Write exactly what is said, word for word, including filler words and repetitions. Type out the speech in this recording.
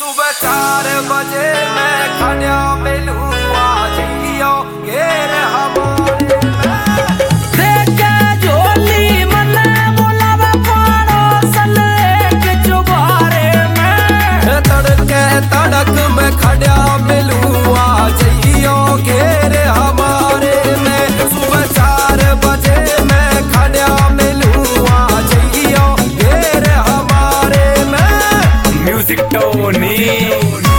सुबह चार बजे मैं खड़ा मिलू आ जियो घेर हमारे देख झोली मन बुलावा पड़ोसन एक चुबारे में तड़के तड़क में खड़ा मिलू आ जियो घेर हमारे में सुबह चार बजे मैं खड़ा मिलू आ जियो घेर हमारे में म्यूजिक टोनी।